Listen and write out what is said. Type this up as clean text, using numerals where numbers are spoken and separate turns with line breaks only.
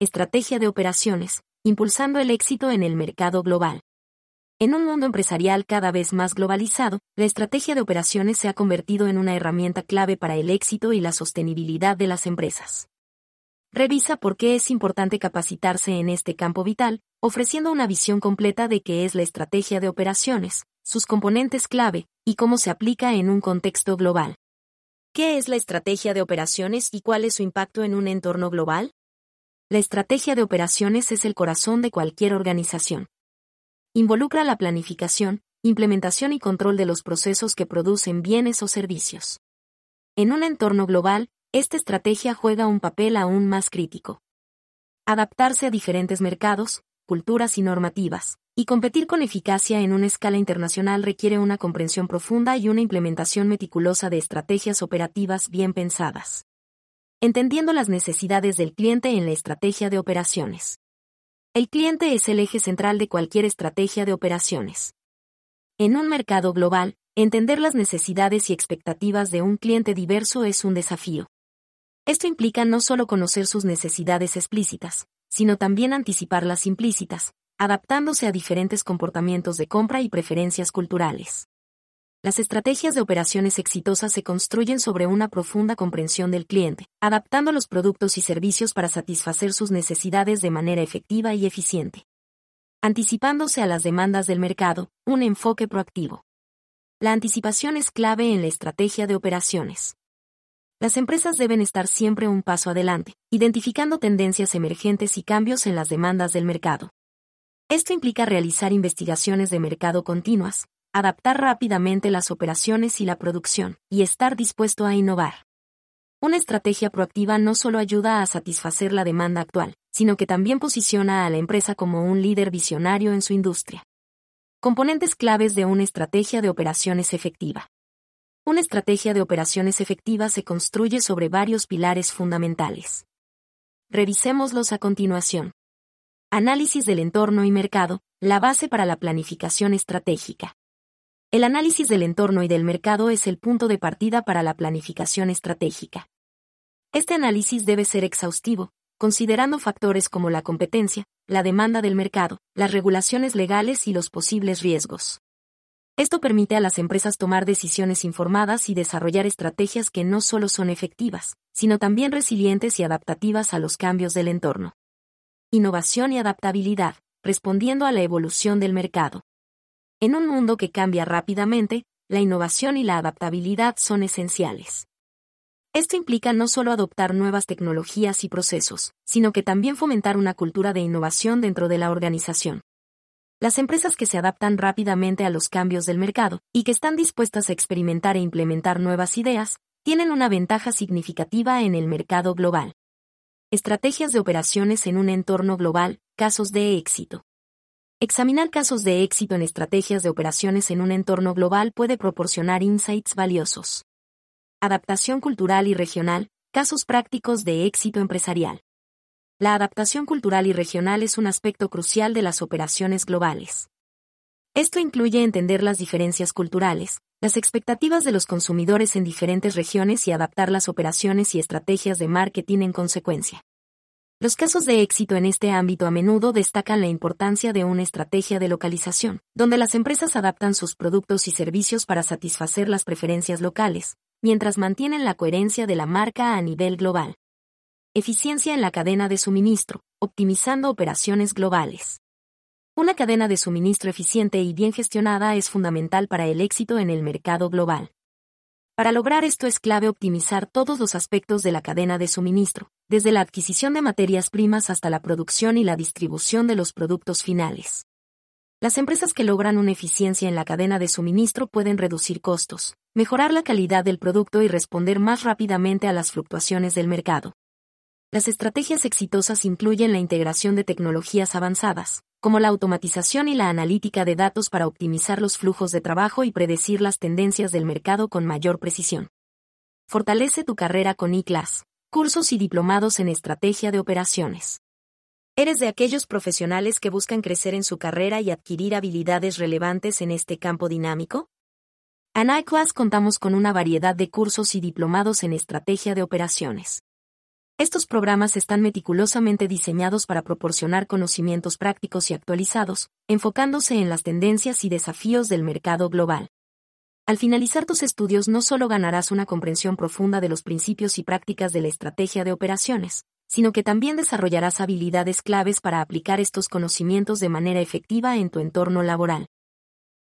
Estrategia de operaciones, impulsando el éxito en el mercado global. En un mundo empresarial cada vez más globalizado, la estrategia de operaciones se ha convertido en una herramienta clave para el éxito y la sostenibilidad de las empresas. Revisa por qué es importante capacitarse en este campo vital, ofreciendo una visión completa de qué es la estrategia de operaciones, sus componentes clave, y cómo se aplica en un contexto global. ¿Qué es la estrategia de operaciones y cuál es su impacto en un entorno global? La estrategia de operaciones es el corazón de cualquier organización. Involucra la planificación, implementación y control de los procesos que producen bienes o servicios. En un entorno global, esta estrategia juega un papel aún más crítico. Adaptarse a diferentes mercados, culturas y normativas, y competir con eficacia en una escala internacional requiere una comprensión profunda y una implementación meticulosa de estrategias operativas bien pensadas. Entendiendo las necesidades del cliente en la estrategia de operaciones. El cliente es el eje central de cualquier estrategia de operaciones. En un mercado global, entender las necesidades y expectativas de un cliente diverso es un desafío. Esto implica no solo conocer sus necesidades explícitas, sino también anticipar las implícitas, adaptándose a diferentes comportamientos de compra y preferencias culturales. Las estrategias de operaciones exitosas se construyen sobre una profunda comprensión del cliente, adaptando los productos y servicios para satisfacer sus necesidades de manera efectiva y eficiente. Anticipándose a las demandas del mercado, un enfoque proactivo. La anticipación es clave en la estrategia de operaciones. Las empresas deben estar siempre un paso adelante, identificando tendencias emergentes y cambios en las demandas del mercado. Esto implica realizar investigaciones de mercado continuas, adaptar rápidamente las operaciones y la producción, y estar dispuesto a innovar. Una estrategia proactiva no solo ayuda a satisfacer la demanda actual, sino que también posiciona a la empresa como un líder visionario en su industria. Componentes claves de una estrategia de operaciones efectiva. Una estrategia de operaciones efectiva se construye sobre varios pilares fundamentales. Revisémoslos a continuación. Análisis del entorno y mercado, la base para la planificación estratégica. El análisis del entorno y del mercado es el punto de partida para la planificación estratégica. Este análisis debe ser exhaustivo, considerando factores como la competencia, la demanda del mercado, las regulaciones legales y los posibles riesgos. Esto permite a las empresas tomar decisiones informadas y desarrollar estrategias que no solo son efectivas, sino también resilientes y adaptativas a los cambios del entorno. Innovación y adaptabilidad, respondiendo a la evolución del mercado. En un mundo que cambia rápidamente, la innovación y la adaptabilidad son esenciales. Esto implica no solo adoptar nuevas tecnologías y procesos, sino que también fomentar una cultura de innovación dentro de la organización. Las empresas que se adaptan rápidamente a los cambios del mercado, y que están dispuestas a experimentar e implementar nuevas ideas, tienen una ventaja significativa en el mercado global. Estrategias de operaciones en un entorno global, casos de éxito. Examinar casos de éxito en estrategias de operaciones en un entorno global puede proporcionar insights valiosos. Adaptación cultural y regional, casos prácticos de éxito empresarial. La adaptación cultural y regional es un aspecto crucial de las operaciones globales. Esto incluye entender las diferencias culturales, las expectativas de los consumidores en diferentes regiones y adaptar las operaciones y estrategias de marketing en consecuencia. Los casos de éxito en este ámbito a menudo destacan la importancia de una estrategia de localización, donde las empresas adaptan sus productos y servicios para satisfacer las preferencias locales, mientras mantienen la coherencia de la marca a nivel global. Eficiencia en la cadena de suministro, optimizando operaciones globales. Una cadena de suministro eficiente y bien gestionada es fundamental para el éxito en el mercado global. Para lograr esto es clave optimizar todos los aspectos de la cadena de suministro, desde la adquisición de materias primas hasta la producción y la distribución de los productos finales. Las empresas que logran una eficiencia en la cadena de suministro pueden reducir costos, mejorar la calidad del producto y responder más rápidamente a las fluctuaciones del mercado. Las estrategias exitosas incluyen la integración de tecnologías avanzadas, como la automatización y la analítica de datos para optimizar los flujos de trabajo y predecir las tendencias del mercado con mayor precisión. Fortalece tu carrera con eClass, cursos y diplomados en estrategia de operaciones. ¿Eres de aquellos profesionales que buscan crecer en su carrera y adquirir habilidades relevantes en este campo dinámico? En iClass contamos con una variedad de cursos y diplomados en estrategia de operaciones. Estos programas están meticulosamente diseñados para proporcionar conocimientos prácticos y actualizados, enfocándose en las tendencias y desafíos del mercado global. Al finalizar tus estudios no solo ganarás una comprensión profunda de los principios y prácticas de la estrategia de operaciones, sino que también desarrollarás habilidades claves para aplicar estos conocimientos de manera efectiva en tu entorno laboral.